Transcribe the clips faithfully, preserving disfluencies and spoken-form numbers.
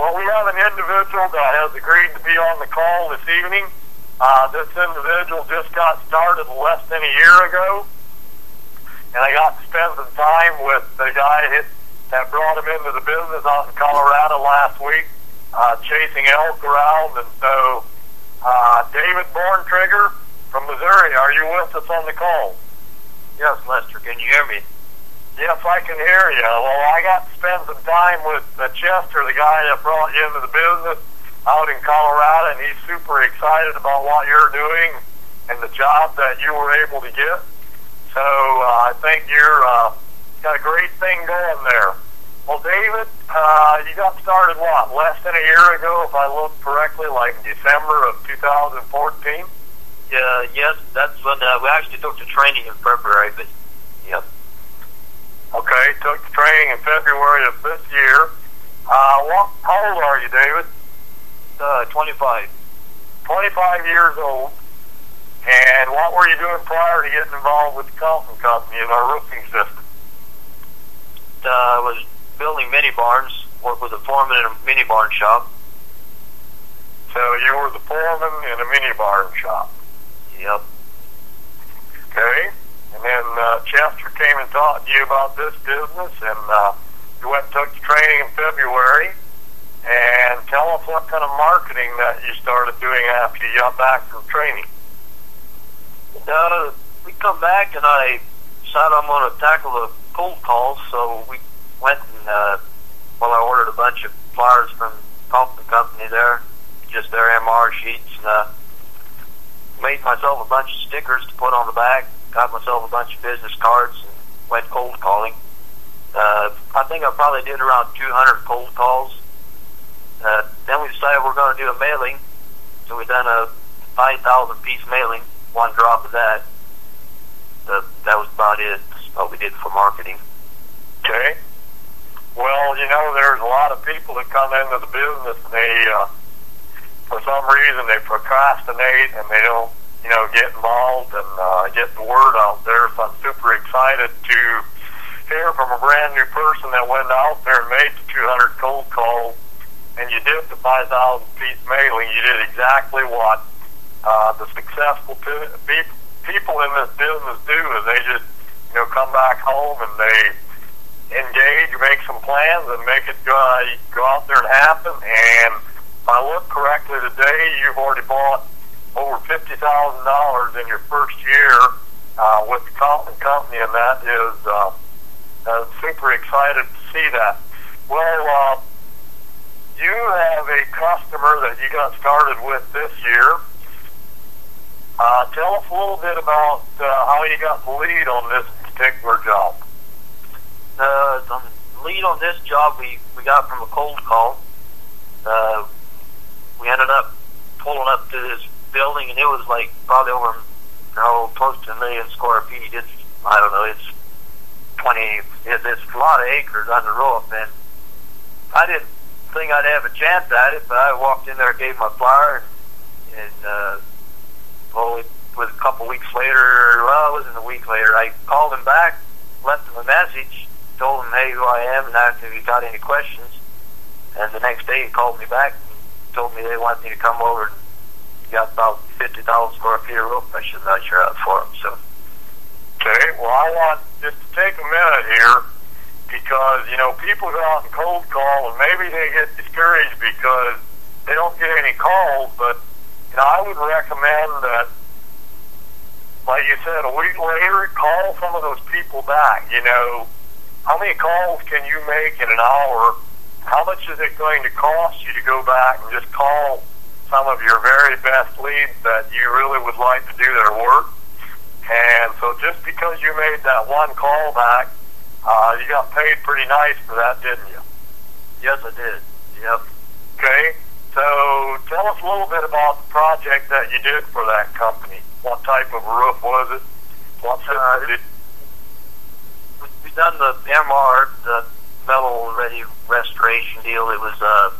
Well, we have an individual that has agreed to be on the call this evening. Uh, this individual just got started less than a year ago, and I got to spend some time with the guy that, that brought him into the business out in Colorado last week, uh, chasing elk around. And so, uh, David Borntrigger from Missouri, are you with us on the call? Yes, Lester, can you hear me? Yes, I can hear you. Well, I got to spend some time with uh, Chester, the guy that brought you into the business out in Colorado, and he's super excited about what you're doing and the job that you were able to get. So uh, I think you're uh, got a great thing going there. Well, David, uh, you got started, what, less than a year ago, if I look correctly, like December of two thousand fourteen? Yeah, yes, that's when uh, we actually took the training in February, but, yep. Okay, took the training in February of this year. Uh, what, how old are you, David? Uh, twenty-five. twenty-five years old. And what were you doing prior to getting involved with the Calton Company and our roofing system? Uh, I was building mini barns, worked with a foreman in a mini barn shop. So you were the foreman in a mini barn shop? Yep. Okay. And then uh, Chester came and talked to you about this business, and uh, you went and took the training in February. And tell us what kind of marketing that you started doing after you got back from training. Uh, we come back, and I decided I'm going to tackle the cold calls, so we went and, uh, well, I ordered a bunch of flyers from Calton Company there, just their M R sheets, and uh, made myself a bunch of stickers to put on the back, got myself a bunch of business cards, and went cold calling. Uh, I think I probably did around two hundred cold calls. Uh, then we decided we're going to do a mailing, so we done a five thousand piece mailing, one drop of that. Uh, that was about it. That's what we did for marketing. Okay. Well, you know, there's a lot of people that come into the business, and they, uh, for some reason, they procrastinate, and they don't, you know, get involved and uh, get the word out there. So I'm super excited to hear from a brand new person that went out there and made the two hundred cold calls, and you did the five thousand piece mailing. You did exactly what uh, the successful pe- pe- people in this business do, is they just, you know, come back home and they engage, make some plans, and make it go, go out there and happen. And if I look correctly today, you've already bought over fifty thousand dollars in your first year uh, with the Calton Company, and that is uh, uh, super excited to see that. Well, uh, you have a customer that you got started with this year. Uh, tell us a little bit about uh, how you got the lead on this particular job. Uh, the lead on this job we, we got from a cold call. Uh, we ended up pulling up to this building, and it was like probably over, oh, close to a million square feet. It's, I don't know, it's twenty, it's, it's a lot of acres on the roof, and I didn't think I'd have a chance at it, but I walked in there, gave my flyer, and, and uh, well, it was a couple weeks later, well, it wasn't a week later, I called him back, left him a message, told him, hey, who I am, and asked if he got any questions. And the next day he called me back and told me they wanted me to come over and got about fifty thousand square feet of roof I should measure out for him. So. Okay, well, I want just to take a minute here, because, you know, people go out and cold call, and maybe they get discouraged because they don't get any calls, but, you know, I would recommend that, like you said, a week later, call some of those people back. You know, how many calls can you make in an hour? How much is it going to cost you to go back and just call some of your very best leads that you really would like to do their work? And so just because you made that one call back, uh, you got paid pretty nice for that, didn't you? Yes, I did. Yep. Okay. So tell us a little bit about the project that you did for that company. What type of roof was it? What system uh, did we, we done the M R, the metal ready restoration deal. It was, uh,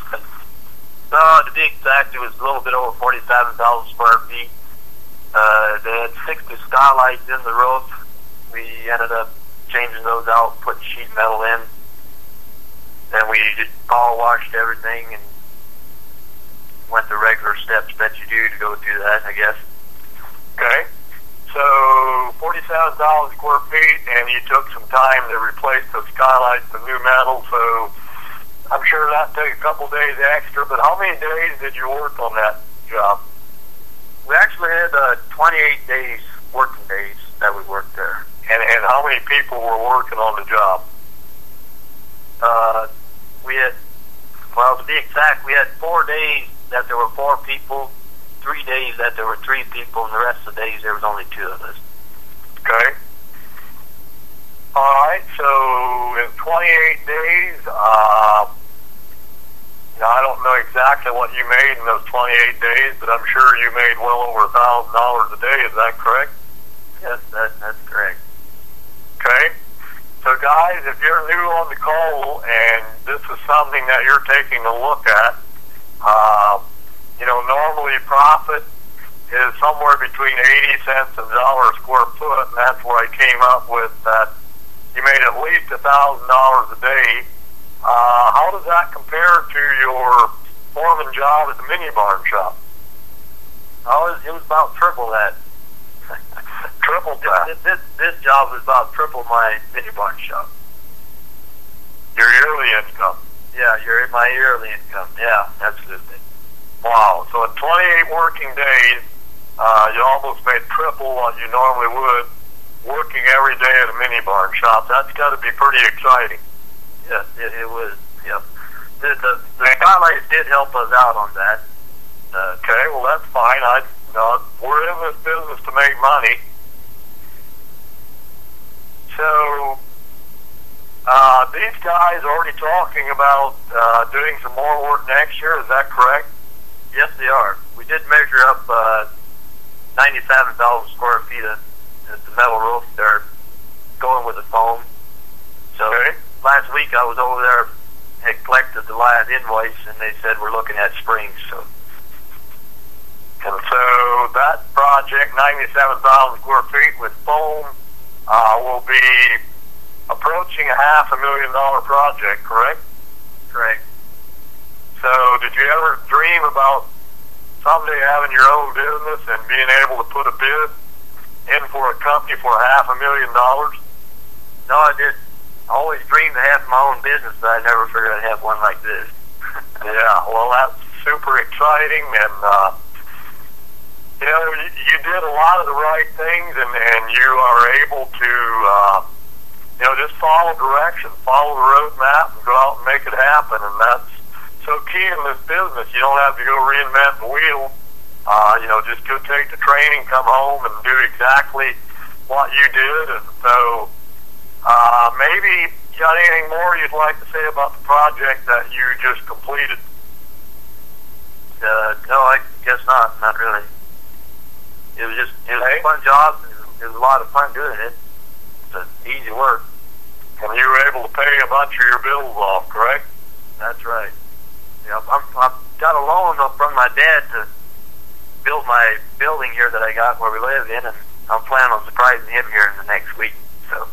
no, to be exact, it was a little bit over forty-seven thousand square feet. Uh, they had sixty skylights in the roof. We ended up changing those out, putting sheet metal in. then we just power washed everything and went the regular steps that you do to go through that, I guess. Okay. So forty-seven dollars square feet, and you took some time to replace the skylights with new metal, so I'm sure that took a couple days extra, but how many days did you work on that job? We actually had uh, twenty-eight days, working days, that we worked there. And, and how many people were working on the job? Uh, we had, well, to be exact, we had four days that there were four people, three days that there were three people, and the rest of the days there was only two of us. Okay. All right, so in twenty-eight days, uh, now I don't know exactly what you made in those twenty-eight days, but I'm sure you made well over a thousand dollars a day. Is that correct? Yes, that, that's correct. Okay. So guys, if you're new on the call and this is something that you're taking a look at, uh, you know, normally profit is somewhere between eighty cents and a dollar a square foot, and that's where I came up with that. You made at least a thousand dollars a day. Uh, how does that compare to your foreman job at the mini barn shop? Oh, it was, it was about triple that. Triple that. This, this, this job was about triple my mini barn shop. Your yearly income? Yeah, your my yearly income. Yeah, absolutely. Wow. So in twenty-eight working days, uh, you almost made triple what you normally would working every day at a mini barn shop. That's got to be pretty exciting. Yes, it, it was. Yep. The, the, the skylights did help us out on that. Uh, okay, well that's fine. I, uh, we're in this business to make money. So, uh, these guys are already talking about uh, doing some more work next year. Is that correct? Yes, they are. We did measure up uh, ninety-seven thousand square feet of, of the metal roof. They're going with the foam. So okay. Last week I was over there, had collected the last invoice, and they said we're looking at springs. So, and so that project, ninety-seven thousand square feet with foam, uh, will be approaching a half a million dollar project, correct? Correct. So did you ever dream about someday having your own business and being able to put a bid in for a company for half a million dollars? No, I did. I always dreamed of having my own business, but I never figured I'd have one like this. Yeah, well, that's super exciting, and uh, you know, you, you did a lot of the right things, and, and you are able to, uh, you know, just follow direction, follow the roadmap, and go out and make it happen, and that's so key in this business. You don't have to go reinvent the wheel. Uh, you know, just go take the training, come home, and do exactly what you did, and so. Uh, maybe you got anything more you'd like to say about the project that you just completed? Uh, no, I guess not. Not really. It was just it was hey? a fun job. It was a lot of fun doing it. It's easy work. And you were able to pay a bunch of your bills off, correct? That's right. Yeah, I'm, I've got a loan from my dad to build my building here that I got where we live in, and I'm planning on surprising him here in the next week. So.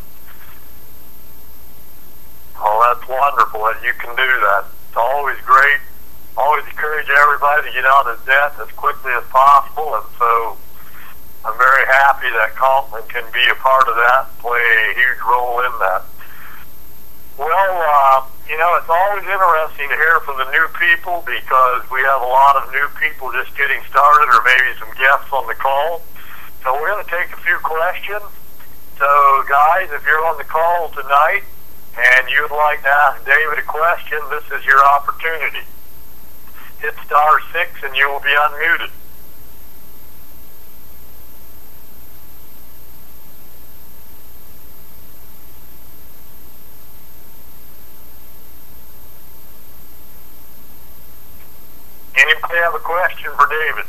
Oh, that's wonderful that you can do that. It's always great. Always encourage everybody to get out of debt as quickly as possible, and so I'm very happy that Conklin can be a part of that, play a huge role in that. Well, uh, you know, it's always interesting to hear from the new people because we have a lot of new people just getting started or maybe some guests on the call. So we're going to take a few questions. So, guys, if you're on the call tonight, and you'd like to ask David a question, this is your opportunity. Hit star six and you will be unmuted. Anybody have a question for David?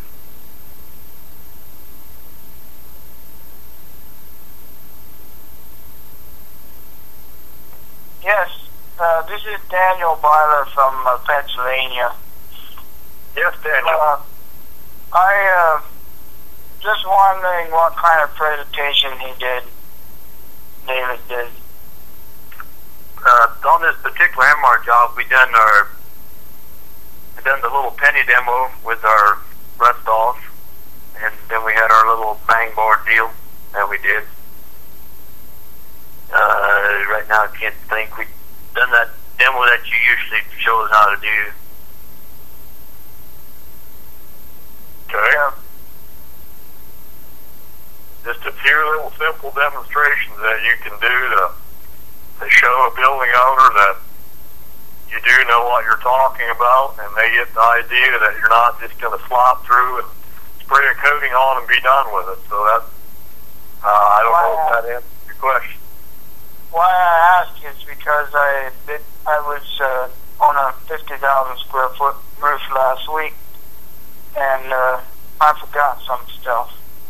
Yes, uh, this is Daniel Byler from uh, Pennsylvania. Yes, Daniel. Uh, I uh, just wondering what kind of presentation he did, David did. uh, on this particular M R job, we done our we done the little penny demo with our rust off, and then we had our little bang board deal that we did. Uh, right now, I can't think. We done that demo that you usually show us how to do. Okay. Yeah. Just a few little simple demonstrations that you can do to, to show a building owner that you do know what you're talking about, and they get the idea that you're not just going to slop through and spray a coating on and be done with it. So that, uh, I don't know if that answers your question. Why I asked is because I did, I was uh, on a fifty thousand square foot roof last week, and uh, I forgot some stuff.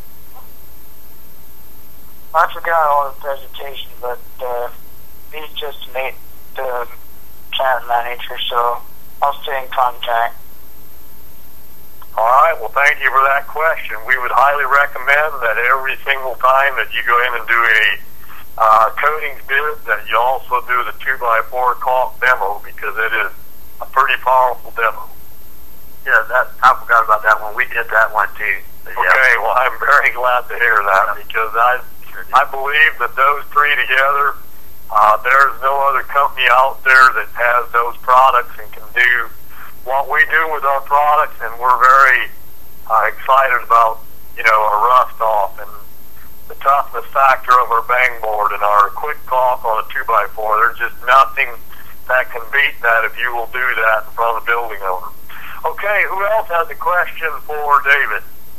I forgot all the presentation, but uh, he's just made the plant manager, so I'll stay in contact. All right, well, thank you for that question. We would highly recommend that every single time that you go in and do a uh, coatings bid, that you also do the two by four caulk demo, because it is a pretty powerful demo. Yeah, that I forgot about that one. We did that one too. But yeah. Okay, well, I'm very glad to hear that, because I I believe that those three together, uh, there's no other company out there that has those products and can do what we do with our products, and we're very uh, excited about, you know, our rust off and the toughness factor of our bang board and our quick caulk on a two by four. There's just nothing that can beat that if you will do that in front of the building owner. Okay, who else has a question for David?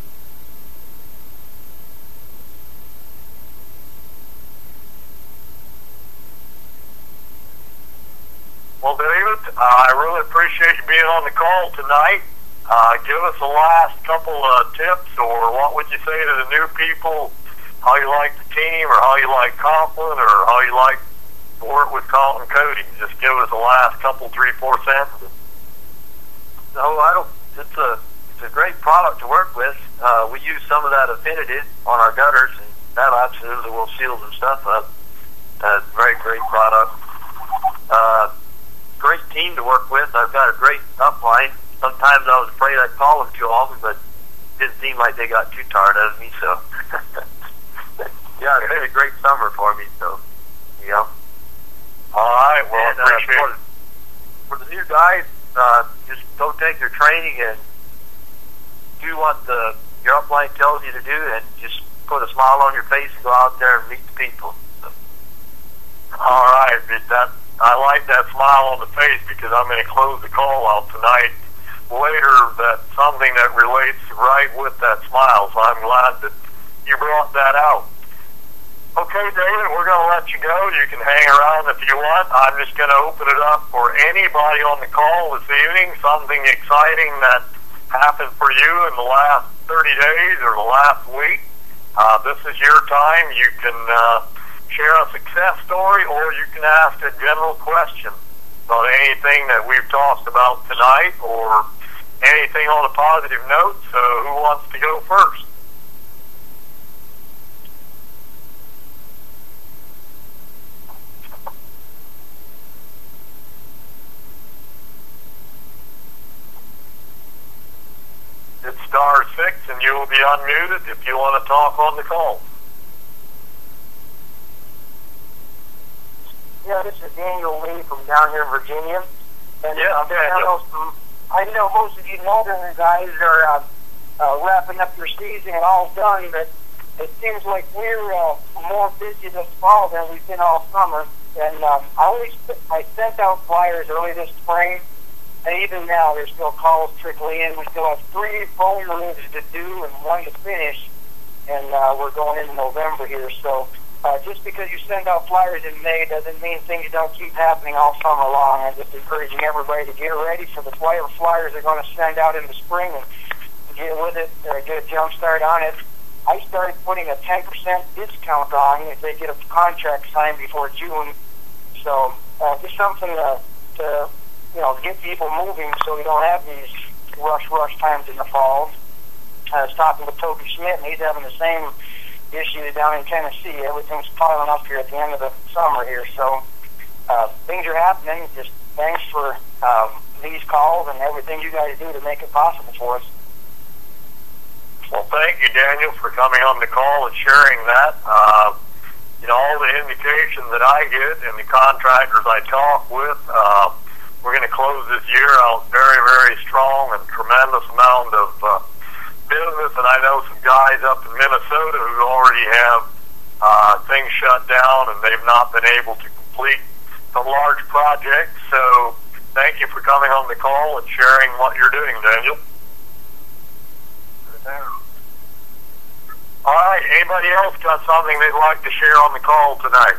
Well, David, uh, I really appreciate you being on the call tonight. Uh, give us the last couple of tips, or what would you say to the new people, how you like the team, or how you like Compline, or how you like to work with Compline Coatings. Just give us the last couple, three, four sentences. No, I don't. It's a it's a great product to work with. Uh, we use some of that Affinity on our gutters, and that absolutely will seal some stuff up. Uh, very great product. Uh, great team to work with. I've got a great upline. Sometimes I was afraid I'd call them too often, but it didn't seem like they got too tired of me. So, yeah, it's been a great summer for me. So, yeah. All right. Well, and, I appreciate uh, for, for the new guys, uh, just go take your training and do what the your upline tells you to do, and just put a smile on your face and go out there and meet the people. So. All right, that. I like that smile on the face, because I'm going to close the call out tonight later, that something that relates right with that smile, so I'm glad that you brought that out. Okay, David, we're going to let you go. You can hang around if you want. I'm just going to open it up for anybody on the call this evening, something exciting that happened for you in the last thirty days or the last week. Uh, this is your time. You can uh, share a success story, or you can ask a general question about anything that we've talked about tonight, or anything on a positive note. So who wants to go first? It's star six, and you will be unmuted if you want to talk on the call. Yeah, this is Daniel Lee from down here in Virginia. And yeah, uh, I, know some, I know most of you northern guys are uh, uh, wrapping up your season and all done, but it seems like we're uh, more busy this fall than we've been all summer. And um, I only sp- I sent out flyers early this spring, and even now there's still calls trickling in. We still have three foam removes to do and one to finish, and uh, we're going into November here. So uh, just because you send out flyers in May doesn't mean things don't keep happening all summer long. I'm just encouraging everybody to get ready for the flyer flyers they're going to send out in the spring and get with it, or get a jump start on it. I started putting a ten percent discount on if they get a contract signed before June. So uh, just something to, to you know, get people moving so we don't have these rush, rush times in the fall. I was talking with Toby Schmidt, and he's having the same issue down in Tennessee. Everything's piling up here at the end of the summer here. So uh, things are happening. Just thanks for um, these calls and everything you guys do to make it possible for us. Well, thank you, Daniel, for coming on the call and sharing that. Uh, you know, all the indication that I get and the contractors I talk with, uh, we're going to close this year out very, very strong and tremendous amount of uh, business. And I know some guys up in Minnesota who already have uh, things shut down and they've not been able to complete some large projects. So thank you for coming on the call and sharing what you're doing, Daniel. All right, anybody else got something they'd like to share on the call tonight?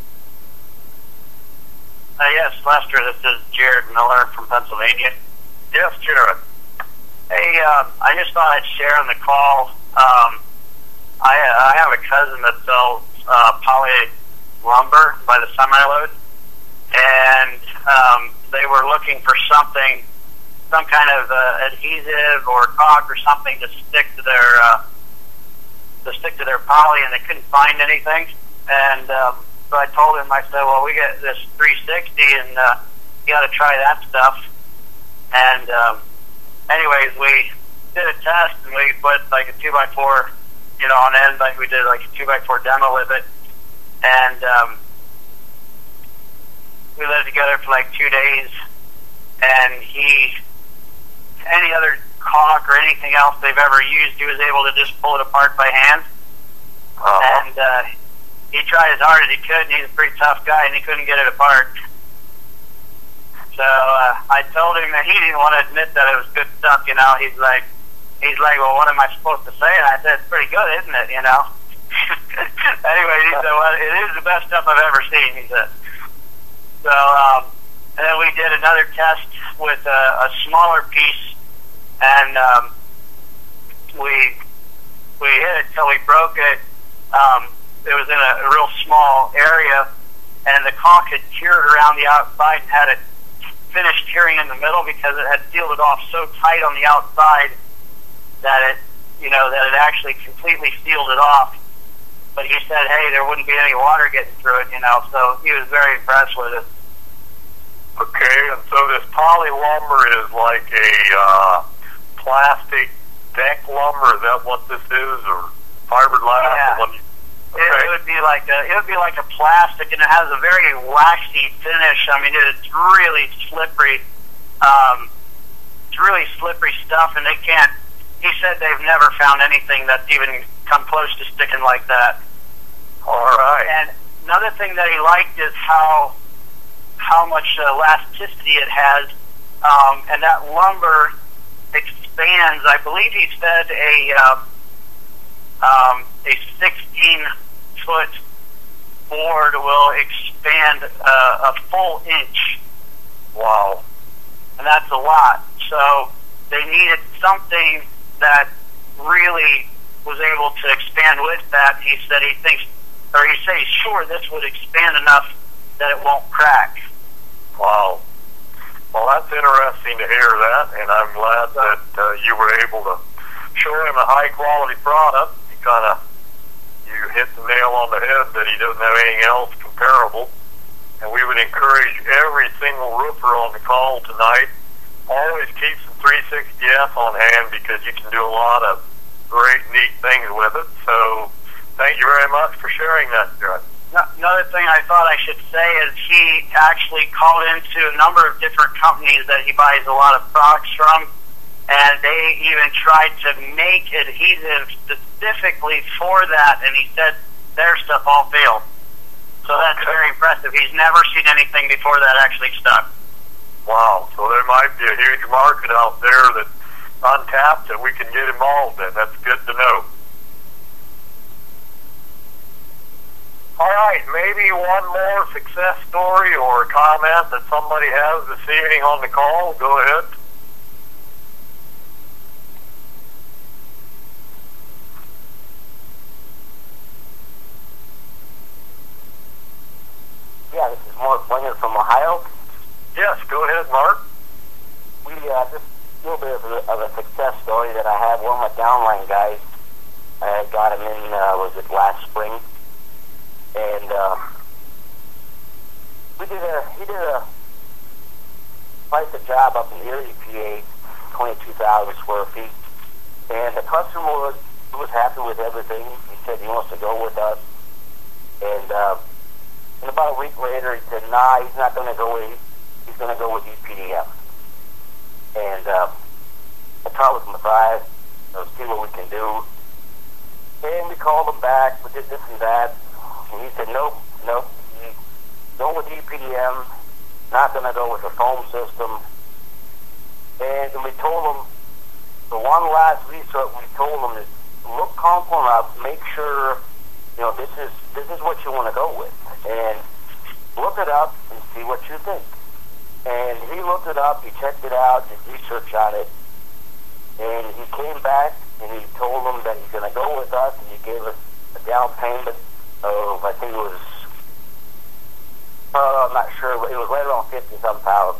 Uh, yes, Lester, this is Jared Miller from Pennsylvania. Yes, Jared. Hey, uh, I just thought I'd share on the call. Um, I, I have a cousin that sells uh, poly lumber by the semi-load, and um, they were looking for something, some kind of uh, adhesive or caulk or something to stick to their uh, to stick to their poly, and they couldn't find anything. And um, so I told him, I said, well, we get this three sixty, and uh, you got to try that stuff. And um, anyways, we did a test, and we put like a two by four, you know, on end, like we did like a two by four demo with it, and um, we lived together for like two days. And he, any other caulk or anything else they've ever used, he was able to just pull it apart by hand. Uh-huh. And uh, he tried as hard as he could, and he's a pretty tough guy, and he couldn't get it apart. So uh, I told him that he didn't want to admit that it was good stuff, you know. He's like, he's like, well, what am I supposed to say? And I said, it's pretty good, isn't it, you know? Anyway, he said, well, it is the best stuff I've ever seen, he said. So, um, and then we did another test with a, a smaller piece, and um, we we hit it till we broke it. Um, it was in a, a real small area, and the caulk had cured around the outside and had it finished curing in the middle because it had sealed it off so tight on the outside that it, you know, that it actually completely sealed it off. But he said, hey, there wouldn't be any water getting through it, you know, so he was very impressed with it. Okay, and so this poly lumber is like a uh, plastic deck lumber. Is that what this is, or fiberglass? Yeah. Or what you, okay. it, it would be like a it would be like a plastic, and it has a very waxy finish. I mean, it's really slippery. Um, it's really slippery stuff, and they can't. He said they've never found anything that's even come close to sticking like that. All right. And another thing that he liked is how how much uh, elasticity it has, um, and that lumber expands. I believe he said a uh, um, a sixteen foot board will expand uh, a full inch. Wow. And that's a lot. So they needed something that really was able to expand with that. He said he thinks, or he said he's sure this would expand enough that it won't crack. Wow. Well, that's interesting to hear that, and I'm glad that uh, you were able to show him a high-quality product. You kind of, you hit the nail on the head that he doesn't have anything else comparable. And we would encourage every single roofer on the call tonight, always keep some three sixty F on hand because you can do a lot of great, neat things with it. So thank you very much for sharing that, Jared. Another thing I thought I should say is he actually called into a number of different companies that he buys a lot of products from, and they even tried to make adhesive specifically for that, and he said their stuff all failed. So that's Okay. very impressive. He's never seen anything before that actually stuck. Wow. So there might be a huge market out there that's untapped that we can get involved in. That's good to know. All right, maybe one more success story or comment that somebody has this evening on the call. Go ahead. Yeah, this is Mark Winger from Ohio. Yes, go ahead, Mark. We uh, just a little bit of a, of a success story that I had. One of my downline guys, I got him in, uh, was it last spring? And uh, we we did a he did a quite the job up in Erie, P A, twenty-two thousand square feet, and the customer was was happy with everything. He said he wants to go with us, and uh, and about a week later he said, "Nah, he's not going to go with he's going to go with E P D M." And uh, I talked with Matthias, to see what we can do, and we called him back. We did this and that, and he said, "Nope, nope, go with E P D M. Not going to go with the foam system." And we told him, the one last resort we told him is, look Conklin up, make sure, you know, this is this is what you want to go with. And look it up and see what you think. And he looked it up, he checked it out, did research on it, and he came back and he told them that he's going to go with us, and he gave us a down payment of, I think it was, Uh, I'm not sure. It was right around fifty some thousand.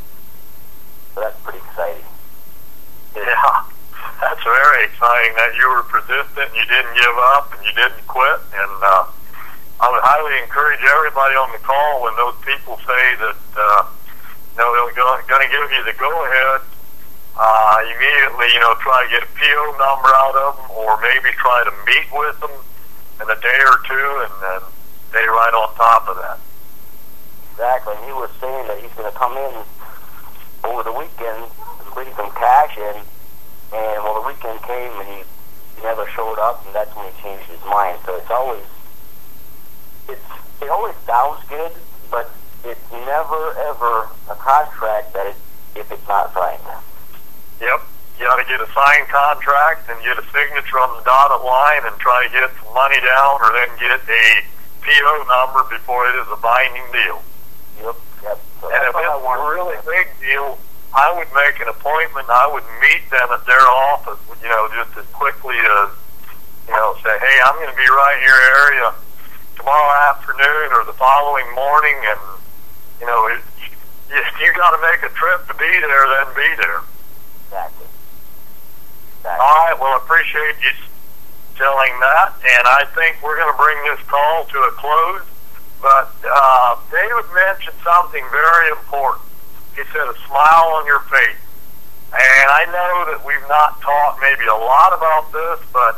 So that's pretty exciting. Yeah, that's very exciting that you were persistent and you didn't give up and you didn't quit. And uh, I would highly encourage everybody on the call, when those people say that uh, you know they're going to give you the go-ahead, uh, immediately you know try to get a P O number out of them, or maybe try to meet with them in a day or two, and then stay right on top of that. Exactly. And he was saying that he's going to come in over the weekend and bring some cash in. And well, the weekend came and he, he never showed up, and that's when he changed his mind. So it's always, it's it always sounds good, but it's never ever a contract that it, if it's not signed. Yep. You got to get a signed contract and get a signature on the dotted line and try to get some money down, or then get a P O number before it is a binding deal. Yep, yep. So and if it's a really big deal, I would make an appointment. I would meet them at their office, you know, just as quickly as, you know, say, hey, I'm going to be right in your area tomorrow afternoon or the following morning, and, you know, it, if you got to make a trip to be there, then be there. Exactly. exactly. All right, well, I appreciate you telling that, and I think we're going to bring this call to a close. But uh, David mentioned something very important. He said a smile on your face. And I know that we've not talked maybe a lot about this, but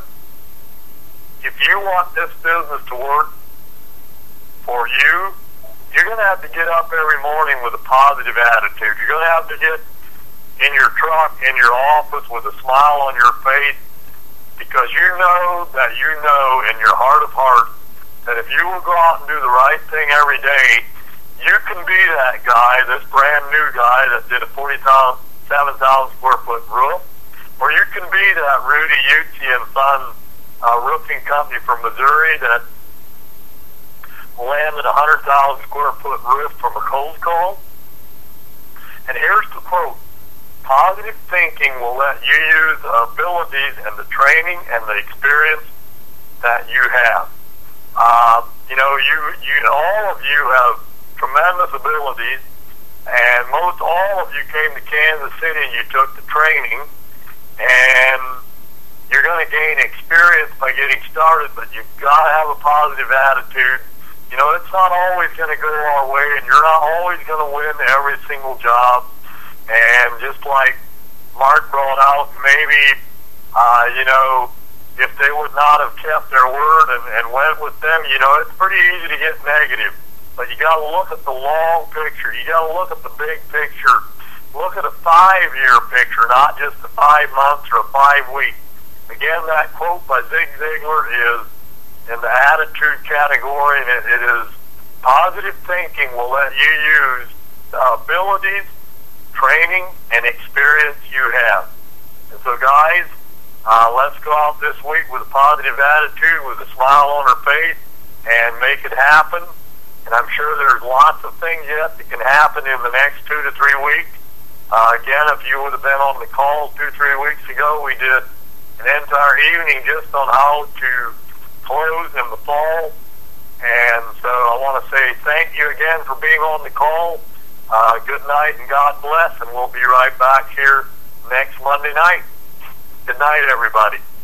if you want this business to work for you, you're going to have to get up every morning with a positive attitude. You're going to have to get in your truck, in your office, with a smile on your face, because you know that you know in your heart of hearts that if you will go out and do the right thing every day, you can be that guy, this brand new guy that did a forty-seven thousand square foot roof, or you can be that Rudy Utzi and Son uh, roofing company from Missouri that landed a one hundred thousand square foot roof from a cold call. And here's the quote: positive thinking will let you use the abilities and the training and the experience that you have. Uh, you know, you, you, all of you have tremendous abilities, and most all of you came to Kansas City and you took the training, and you're going to gain experience by getting started, but you've got to have a positive attitude. You know, it's not always going to go our way, and you're not always going to win every single job. And just like Mark brought out, maybe, uh, you know, if they would not have kept their word and, and went with them, you know, it's pretty easy to get negative. But you got to look at the long picture. You got to look at the big picture. Look at a five-year picture, not just a five months or a five weeks. Again, that quote by Zig Ziglar is in the attitude category, and it, it is positive thinking will let you use the abilities, training, and experience you have. And so, guys, uh, let's go out this week with a positive attitude, with a smile on our face, and make it happen. And I'm sure there's lots of things yet that can happen in the next two to three weeks. Uh, again, if you would have been on the call two, three weeks ago, we did an entire evening just on how to close in the fall. And so I want to say thank you again for being on the call. Uh, good night and God bless, and we'll be right back here next Monday night. Good night, everybody.